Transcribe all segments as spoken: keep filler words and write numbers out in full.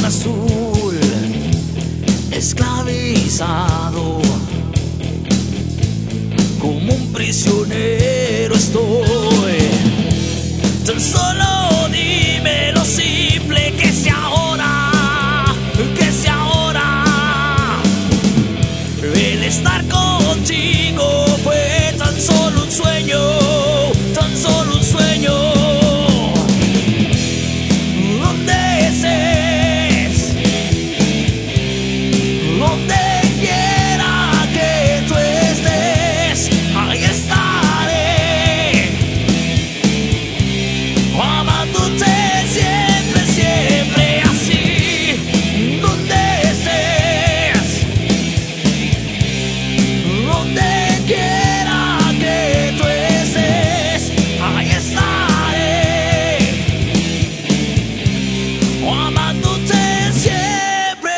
corazón azul, esclavizado, como un prisionero estoy. Tan solo dime lo simple, que sea ahora, que sea ahora. El estar contigo fue tan solo un sueño, tan solo un sueño. Donde estés, donde quiera que tú estés, ahí estaré, amándote siempre, siempre así. Donde estés, donde quiera que tú estés, ahí estaré, amándote siempre.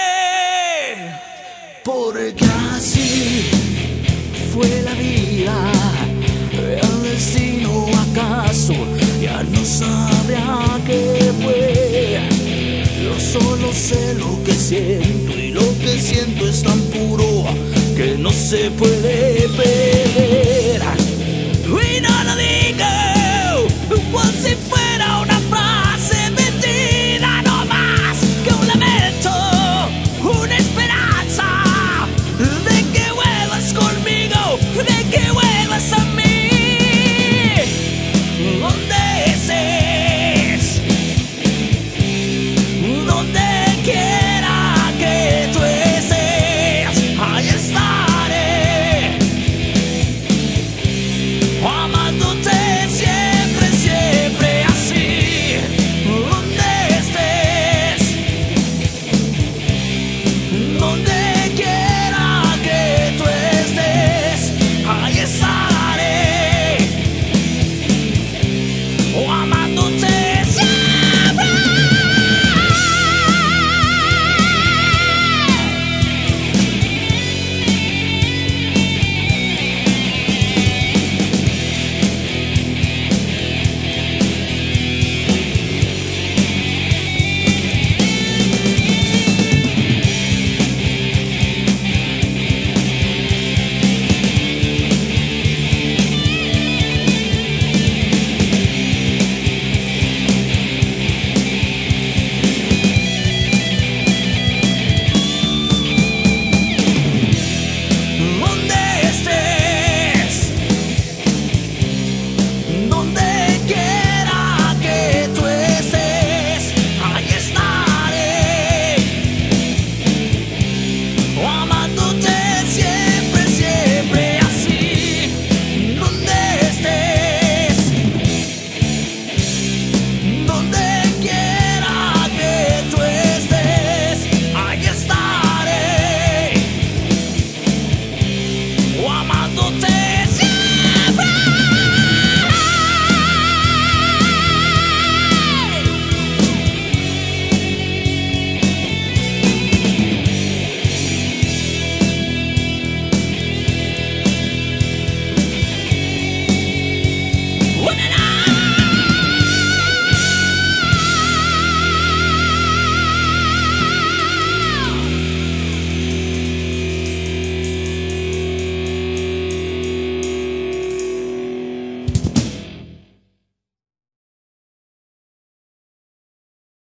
Porque así fue la vida, el destino acaso ya no sabría qué fue. Yo solo sé lo que siento, y lo que siento es tan puro que no se puede ver.